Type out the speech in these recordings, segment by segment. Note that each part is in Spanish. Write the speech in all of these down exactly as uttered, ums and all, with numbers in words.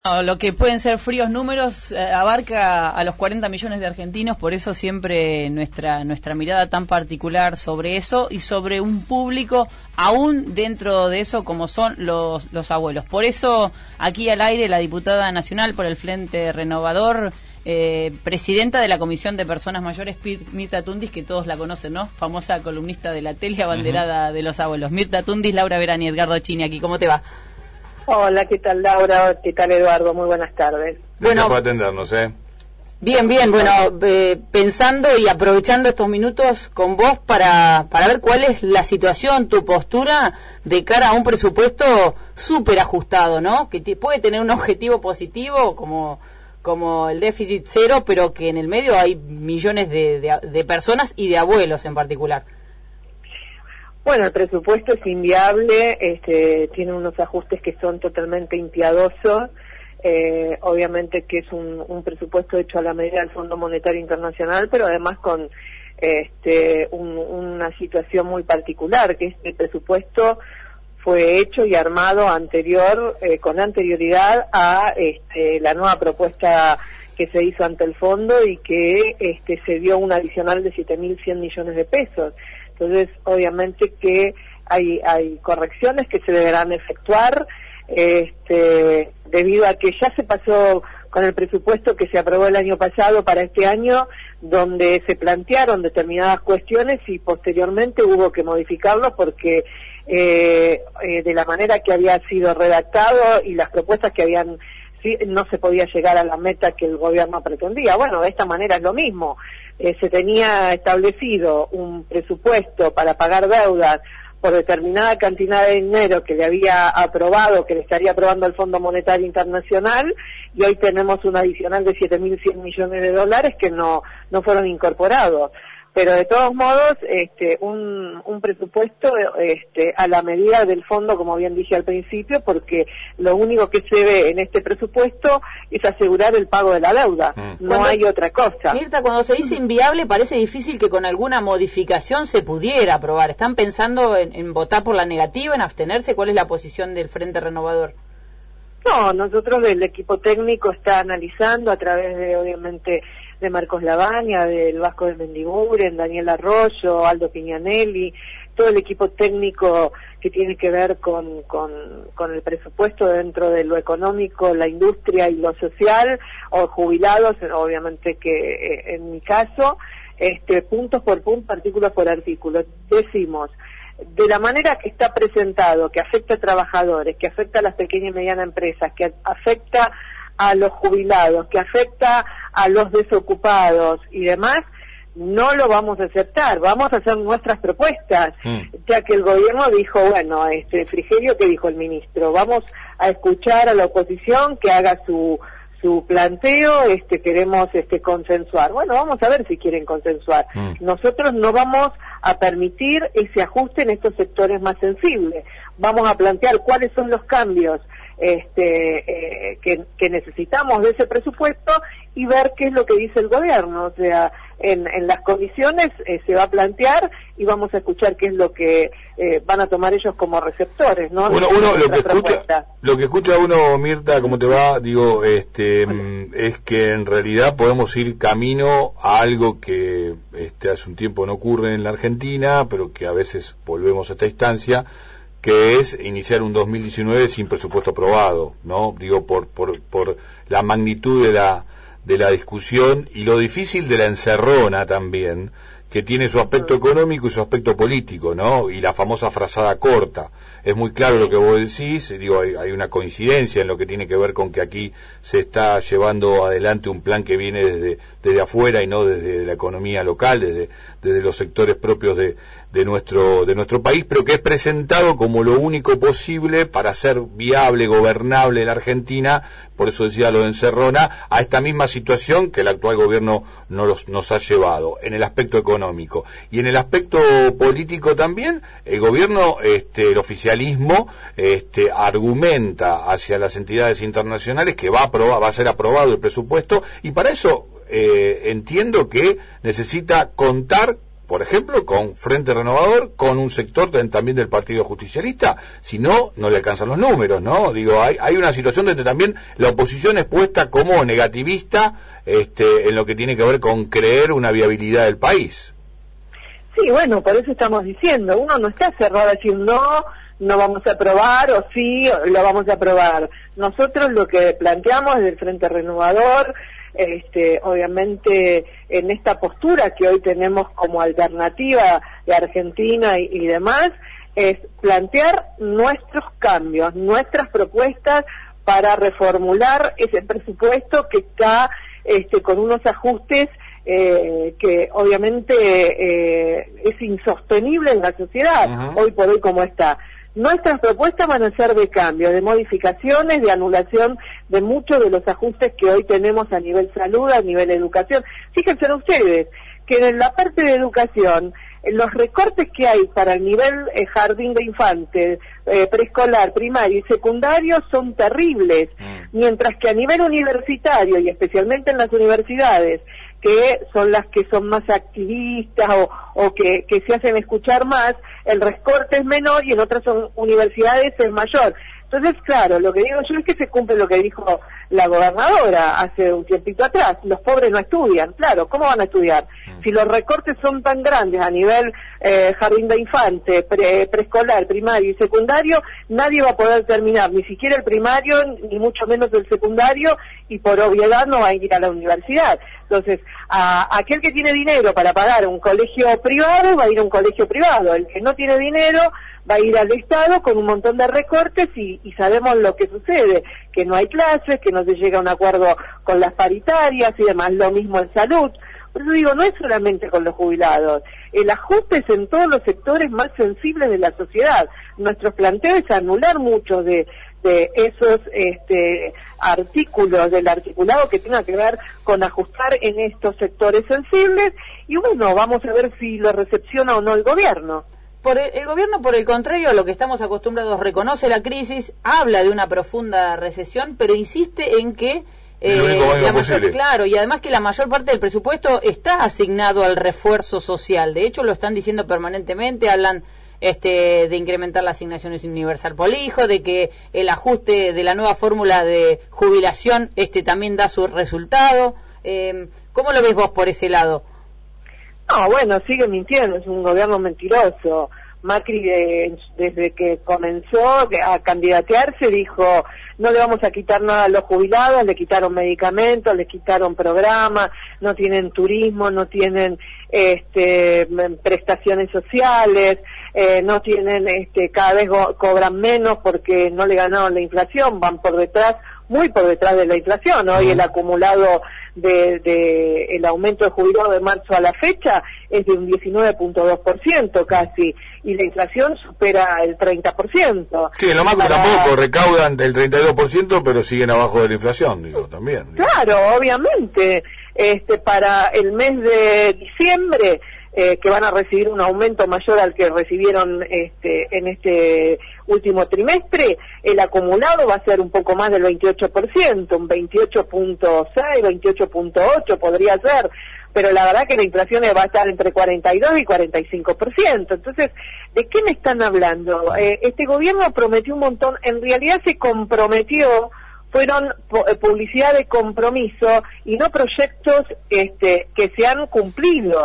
No, lo que pueden ser fríos números eh, abarca a los cuarenta millones de argentinos, por eso siempre nuestra nuestra mirada tan particular sobre eso y sobre un público aún dentro de eso como son los los abuelos. Por eso aquí al aire la diputada nacional por el Frente Renovador, eh, presidenta de la Comisión de Personas Mayores, Mirta Tundis, que todos la conocen, ¿no? Famosa columnista de la tele, abanderada uh-huh. de los abuelos. Mirta Tundis, Laura Verani, Edgardo Chini aquí, ¿cómo te va? Hola, ¿qué tal Laura? ¿Qué tal Eduardo? Muy buenas tardes. Gracias bueno, por atendernos, ¿eh? Bien, bien, bueno, eh, pensando y aprovechando estos minutos con vos para, para ver cuál es la situación, tu postura de cara a un presupuesto súper ajustado, ¿no? Que te, puede tener un objetivo positivo como, como el déficit cero, pero que en el medio hay millones de, de, de personas y de abuelos en particular. Bueno, el presupuesto es inviable, este, tiene unos ajustes que son totalmente impiadosos, eh, obviamente que es un, un presupuesto hecho a la medida del Fondo Monetario Internacional, pero además con este, un, una situación muy particular, que este presupuesto fue hecho y armado anterior, eh, con anterioridad a este, la nueva propuesta que se hizo ante el fondo y que este, se dio un adicional de siete mil cien millones de pesos. Entonces, obviamente que hay, hay correcciones que se deberán efectuar, este, debido a que ya se pasó con el presupuesto que se aprobó el año pasado para este año, donde se plantearon determinadas cuestiones y posteriormente hubo que modificarlo porque eh, eh, de la manera que había sido redactado y las propuestas que habían sí, no se podía llegar a la meta que el gobierno pretendía. Bueno, de esta manera es lo mismo. Eh, se tenía establecido un presupuesto para pagar deudas por determinada cantidad de dinero que le había aprobado, que le estaría aprobando el Fondo Monetario Internacional, y hoy tenemos un adicional de siete mil cien millones de dólares que no, no fueron incorporados. Pero de todos modos, este, un, un presupuesto este, a la medida del fondo, como bien dije al principio, porque lo único que se ve en este presupuesto es asegurar el pago de la deuda, mm. no cuando, hay otra cosa. Mirta, cuando se dice inviable parece difícil que con alguna modificación se pudiera aprobar. ¿Están pensando en, en votar por la negativa, en abstenerse? ¿Cuál es la posición del Frente Renovador? No, nosotros el equipo técnico está analizando a través de, obviamente, de Marcos Lavagna, del Vasco de Mendiguren, Daniel Arroyo, Aldo Piñanelli, todo el equipo técnico que tiene que ver con, con, con el presupuesto dentro de lo económico, la industria y lo social, o jubilados, obviamente que eh, en mi caso, este, puntos por punto, artículo por artículo, decimos, de la manera que está presentado, que afecta a trabajadores, que afecta a las pequeñas y medianas empresas, que afecta a los jubilados, que afecta a los desocupados y demás, no lo vamos a aceptar, vamos a hacer nuestras propuestas, mm. ya que el gobierno dijo, bueno, este Frigerio, ¿qué dijo el ministro? Vamos a escuchar a la oposición que haga su su planteo, este queremos este consensuar. Bueno, vamos a ver si quieren consensuar. Mm. Nosotros no vamos a permitir ese ajuste en estos sectores más sensibles. Vamos a plantear cuáles son los cambios este eh, que, que necesitamos de ese presupuesto y ver qué es lo que dice el gobierno. O sea, en, en las comisiones eh, se va a plantear y vamos a escuchar qué es lo que eh, van a tomar ellos como receptores, ¿no? Uno, uno lo que escucha, lo que escucha uno, Mirta, ¿cómo te va? Digo, este, bueno. es que en realidad podemos ir camino a algo que este hace un tiempo no ocurre en la Argentina, pero que a veces volvemos a esta instancia, que es iniciar un dos mil diecinueve sin presupuesto aprobado, ¿no? Digo, por por por la magnitud de la de la discusión y lo difícil de la encerrona también, que tiene su aspecto económico y su aspecto político, ¿no? Y la famosa frazada corta. Es muy claro lo que vos decís, digo, hay, hay una coincidencia en lo que tiene que ver con que aquí se está llevando adelante un plan que viene desde, desde afuera y no desde la economía local, desde, desde los sectores propios de, de nuestro, de nuestro país, pero que es presentado como lo único posible para hacer viable, gobernable la Argentina, por eso decía lo de encerrona, a esta misma situación que el actual gobierno nos, nos ha llevado, en el aspecto económico. Y en el aspecto político también, el gobierno, este, el oficialismo, este, argumenta hacia las entidades internacionales que va a aprobar, va a ser aprobado el presupuesto, y para eso eh, entiendo que necesita contar por ejemplo, con Frente Renovador, con un sector también del Partido Justicialista, si no, no le alcanzan los números, ¿no? Digo, hay, hay una situación donde también la oposición es puesta como negativista este, en lo que tiene que ver con creer una viabilidad del país. Sí, bueno, por eso estamos diciendo, uno no está cerrado a decir no, no vamos a aprobar, o sí, lo vamos a aprobar. Nosotros lo que planteamos desde el Frente Renovador, este, obviamente en esta postura que hoy tenemos como alternativa de Argentina y, y demás, es plantear nuestros cambios, nuestras propuestas para reformular ese presupuesto que está este, con unos ajustes Eh, que obviamente eh, es insostenible en la sociedad, uh-huh. hoy por hoy como está. Nuestras propuestas van a ser de cambio, de modificaciones, de anulación de muchos de los ajustes que hoy tenemos a nivel salud, a nivel educación. Fíjense ustedes que en la parte de educación, los recortes que hay para el nivel eh, jardín de infantes, eh, preescolar, primario y secundario son terribles, mm. mientras que a nivel universitario y especialmente en las universidades, que son las que son más activistas o, o que, que se hacen escuchar más, el recorte es menor y en otras son, universidades es mayor. Entonces, claro, lo que digo yo es que se cumple lo que dijo la gobernadora hace un tiempito atrás, los pobres no estudian, claro, ¿cómo van a estudiar? Mm. Si los recortes son tan grandes a nivel eh, jardín de infante, pre, preescolar, primario y secundario, nadie va a poder terminar, ni siquiera el primario, ni mucho menos el secundario, y por obviedad no va a ir a la universidad. Entonces, a, a aquel que tiene dinero para pagar un colegio privado, va a ir a un colegio privado, el que no tiene dinero va a ir al Estado con un montón de recortes y, y sabemos lo que sucede, que no hay clases, que no se llega a un acuerdo con las paritarias y demás, lo mismo en salud. Por eso digo, no es solamente con los jubilados, el ajuste es en todos los sectores más sensibles de la sociedad. Nuestros planteos es anular muchos de, de esos este, artículos del articulado que tengan que ver con ajustar en estos sectores sensibles y bueno, vamos a ver si lo recepciona o no el gobierno. Por el, el gobierno, por el contrario, a lo que estamos acostumbrados, reconoce la crisis, habla de una profunda recesión, pero insiste en que eh, la mayor, claro, y además que la mayor parte del presupuesto está asignado al refuerzo social. De hecho, lo están diciendo permanentemente, hablan este de incrementar la asignación universal por hijo, de que el ajuste de la nueva fórmula de jubilación este también da su resultado. Eh, ¿Cómo lo ves vos por ese lado? No, bueno, sigue mintiendo, es un gobierno mentiroso. Macri de, desde que comenzó a candidatearse dijo, no le vamos a quitar nada a los jubilados, le quitaron medicamentos, le quitaron programas, no tienen turismo, no tienen este prestaciones sociales, eh, no tienen, este cada vez go- cobran menos porque no le ganaron la inflación, van por detrás, muy por detrás de la inflación. Hoy el acumulado de, de el aumento de jubilados de marzo a la fecha es de un diecinueve punto dos por ciento casi, y la inflación supera el treinta por ciento. Sí, en lo macro Para... tampoco recaudan del treinta y dos por ciento, pero siguen abajo de la inflación, digo, también. Digo. Claro, obviamente. Este, para el mes de diciembre, eh, que van a recibir un aumento mayor al que recibieron este, en este último trimestre, el acumulado va a ser un poco más del veintiocho por ciento, un veintiocho punto seis, veintiocho punto ocho podría ser, pero la verdad que la inflación va a estar entre cuarenta y dos y cuarenta y cinco por ciento. Entonces, ¿de qué me están hablando? Eh, este gobierno prometió un montón, en realidad se comprometió, fueron publicidad de compromiso y no proyectos este, que se han cumplido.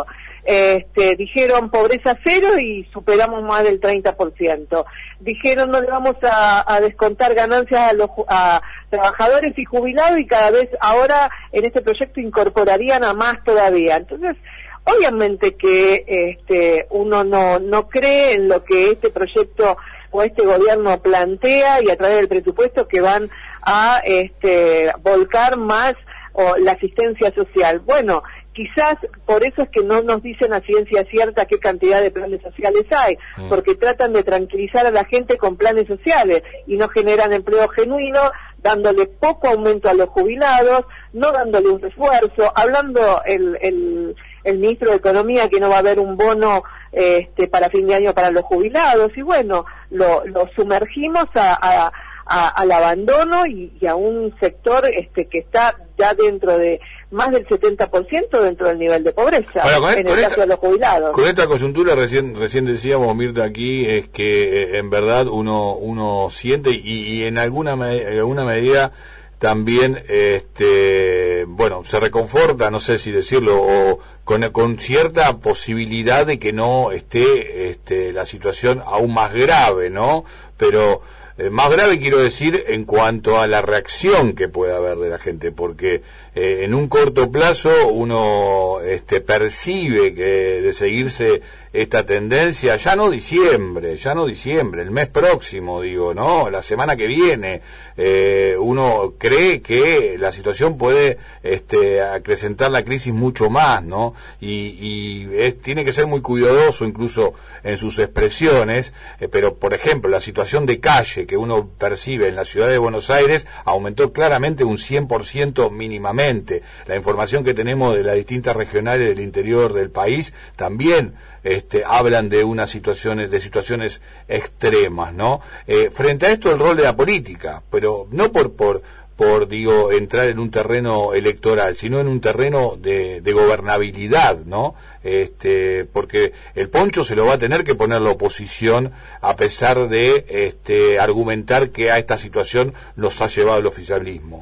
Este, dijeron pobreza cero y superamos más del treinta por ciento. Dijeron no le vamos a, a descontar ganancias a los a trabajadores y jubilados y cada vez ahora en este proyecto incorporarían a más todavía. Entonces, obviamente que este, uno no, no cree en lo que este proyecto o este gobierno plantea y a través del presupuesto que van a este, volcar más o la asistencia social. Bueno, quizás por eso es que no nos dicen a ciencia cierta qué cantidad de planes sociales hay, mm. porque tratan de tranquilizar a la gente con planes sociales y no generan empleo genuino, dándole poco aumento a los jubilados, no dándole un refuerzo, hablando el, el, el ministro de Economía que no va a haber un bono este, para fin de año para los jubilados, y bueno, lo, lo sumergimos a, a a, al abandono y, y a un sector este que está ya dentro de más del setenta por ciento dentro del nivel de pobreza, bueno, con, en con el esta, caso de los jubilados. Con esta coyuntura recién recién decíamos, Mirta, aquí es que eh, en verdad uno uno siente y, y en alguna en alguna medida también este bueno se reconforta, no sé si decirlo, o con, con cierta posibilidad de que no esté este la situación aún más grave, ¿no? Pero eh, más grave quiero decir en cuanto a la reacción que puede haber de la gente, porque eh, en un corto plazo uno este percibe que de seguirse esta tendencia, ya no diciembre, ya no diciembre, el mes próximo, digo, ¿no? La semana que viene, eh, uno cree que la situación puede este acrecentar la crisis mucho más, ¿no? Y, y es, tiene que ser muy cuidadoso incluso en sus expresiones, eh, pero por ejemplo, la situación de calle que uno percibe en la ciudad de Buenos Aires aumentó claramente un cien por ciento mínimamente. La información que tenemos de las distintas regionales del interior del país también este, hablan de unas situaciones, de situaciones extremas, ¿no? Eh, frente a esto el rol de la política, pero no por, por, por, digo, entrar en un terreno electoral, sino en un terreno de, de gobernabilidad, ¿no? Este, porque el poncho se lo va a tener que poner la oposición a pesar de este, argumentar que a esta situación nos ha llevado el oficialismo.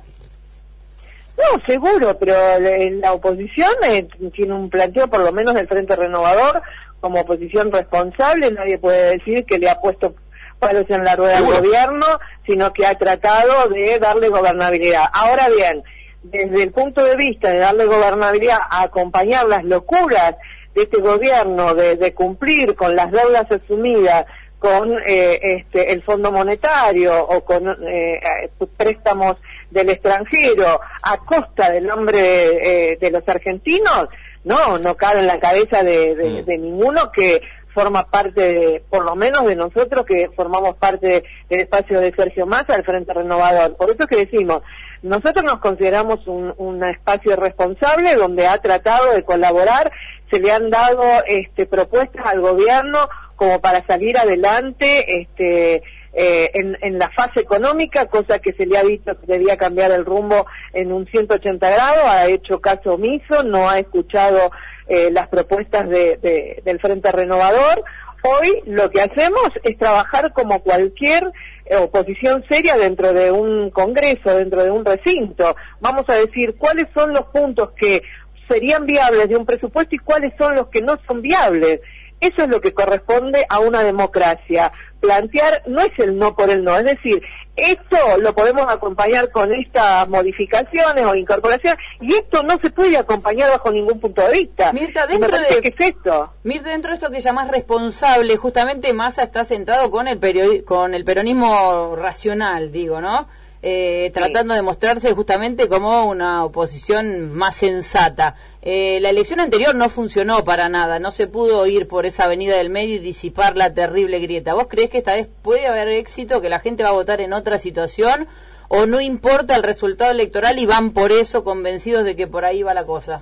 No, seguro, pero la oposición eh, tiene un planteo, por lo menos del Frente Renovador, como oposición responsable. Nadie puede decir que le ha puesto palos en la rueda al gobierno, sino que ha tratado de darle gobernabilidad. Ahora bien, desde el punto de vista de darle gobernabilidad, a acompañar las locuras de este gobierno, de, de cumplir con las deudas asumidas, con eh, este, el Fondo Monetario o con eh, préstamos del extranjero a costa del nombre eh, de los argentinos, no, no cabe en la cabeza de, de, de ninguno que forma parte, de, por lo menos de nosotros que formamos parte de, del espacio de Sergio Massa, del Frente Renovador. Por eso es que decimos, nosotros nos consideramos un, un espacio responsable donde ha tratado de colaborar, se le han dado este, propuestas al gobierno como para salir adelante este, eh, en, en la fase económica, cosa que se le ha dicho que debía cambiar el rumbo en un ciento ochenta grados, ha hecho caso omiso, no ha escuchado eh, las propuestas de, de, del Frente Renovador. Hoy lo que hacemos es trabajar como cualquier eh, oposición seria dentro de un congreso, dentro de un recinto. Vamos a decir cuáles son los puntos que serían viables de un presupuesto y cuáles son los que no son viables. Eso es lo que corresponde a una democracia. Plantear no es el no por el no, es decir, esto lo podemos acompañar con estas modificaciones o incorporaciones, y esto no se puede acompañar bajo ningún punto de vista. Mirta, dentro de ¿qué es esto? Mirta, dentro de esto que llamás responsable, justamente Massa está centrado con el periodi- con el peronismo racional, digo, ¿no? Eh, tratando sí. de mostrarse justamente como una oposición más sensata. Eh, la elección anterior no funcionó para nada, no se pudo ir por esa avenida del medio y disipar la terrible grieta. ¿Vos creés que esta vez puede haber éxito, que la gente va a votar en otra situación, o no importa el resultado electoral y van por eso convencidos de que por ahí va la cosa?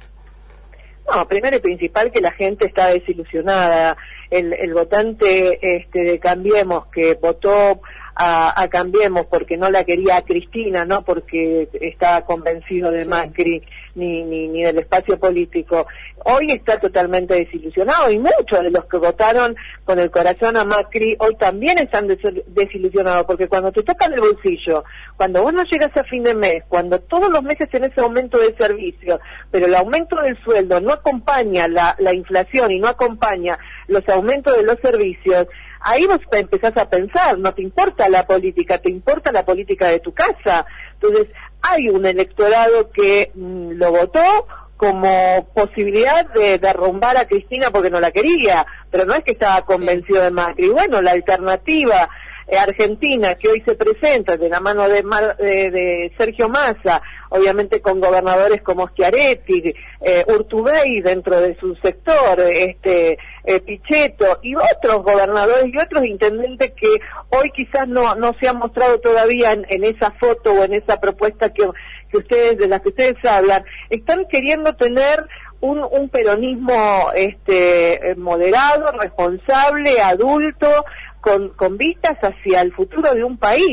No, primero y principal que la gente está desilusionada. El, el votante este, de Cambiemos que votó a, a Cambiemos porque no la quería a Cristina, no porque estaba convencido de sí. Macri ni, ni, ni del espacio político, hoy está totalmente desilusionado, y muchos de los que votaron con el corazón a Macri hoy también están des desilusionados, porque cuando te tocan el bolsillo, cuando vos no llegas a fin de mes, cuando todos los meses tenés aumento de servicio, pero el aumento del sueldo no acompaña la, la inflación y no acompaña los aumentos de los servicios, ahí vos empezás a pensar, no te importa la política, te importa la política de tu casa. Entonces hay un electorado que mmm, lo votó como posibilidad de derrumbar a Cristina porque no la quería, pero no es que estaba convencido sí. de Macri. Bueno, la alternativa eh, argentina que hoy se presenta de la mano de, Mar, de, de Sergio Massa, obviamente con gobernadores como Schiaretti, eh, Urtubey dentro de su sector, este eh, Pichetto y otros gobernadores y otros intendentes que hoy quizás no no se han mostrado todavía en, en esa foto o en esa propuesta que, que ustedes de las que ustedes hablan, están queriendo tener un, un peronismo este moderado, responsable, adulto, con, con vistas hacia el futuro de un país.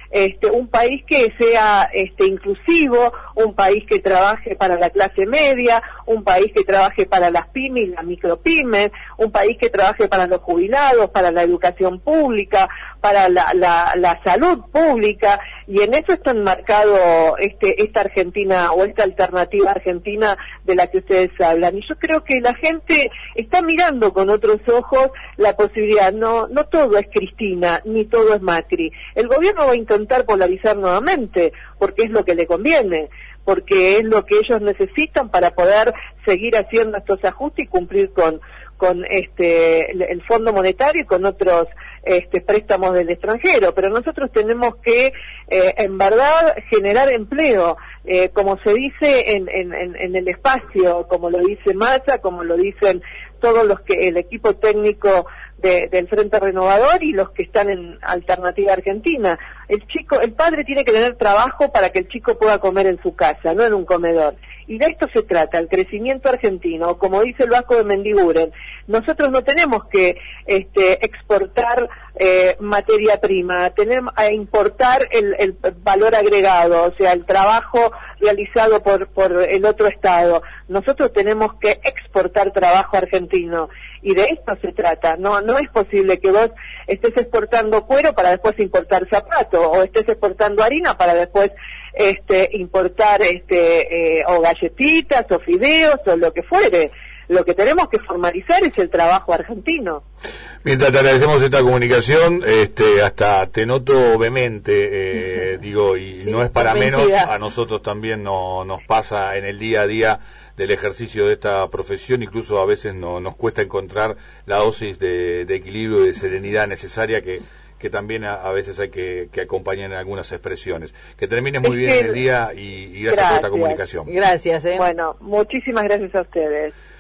este, un país que sea este, inclusivo, un país que trabaje para la clase media, un país que trabaje para las pymes y las micropymes, un país que trabaje para los jubilados, para la educación pública, para la, la, la salud pública, y en eso está enmarcado este, esta Argentina o esta alternativa argentina de la que ustedes hablan. Y yo creo que la gente está mirando con otros ojos la posibilidad. No, no todo es Cristina, ni todo es Macri. El gobierno va a intentar polarizar nuevamente, porque es lo que le conviene, porque es lo que ellos necesitan para poder seguir haciendo estos ajustes y cumplir con con este el Fondo Monetario y con otros este, préstamos del extranjero. Pero nosotros tenemos que, eh, en verdad, generar empleo, eh, como se dice en, en, en el espacio, como lo dice Massa, como lo dicen todos los que el equipo técnico de, del Frente Renovador y los que están en Alternativa Argentina. El chico, el padre tiene que tener trabajo para que el chico pueda comer en su casa, no en un comedor. Y de esto se trata, el crecimiento argentino, como dice el Vasco de Mendiguren. Nosotros no tenemos que este, exportar eh, materia prima, tenemos a importar el, el valor agregado, o sea, el trabajo realizado por, por el otro Estado. Nosotros tenemos que exportar trabajo argentino, y de esto se trata. No, no es posible que vos estés exportando cuero para después importar zapatos, o estés exportando harina para después este, importar este, eh, o galletitas, o fideos, o lo que fuere. Lo que tenemos que formalizar es el trabajo argentino. Mientras te agradecemos esta comunicación, este, hasta te noto vehemente, eh, digo, y sí, no es para menos, a nosotros también no, nos pasa en el día a día del ejercicio de esta profesión, incluso a veces no, nos cuesta encontrar la dosis de, de equilibrio y de serenidad necesaria que, que también a, a veces hay que, que acompañar en algunas expresiones. Que termines muy bien el día y, y gracias, gracias por esta comunicación. Gracias. ¿eh? Bueno, muchísimas gracias a ustedes.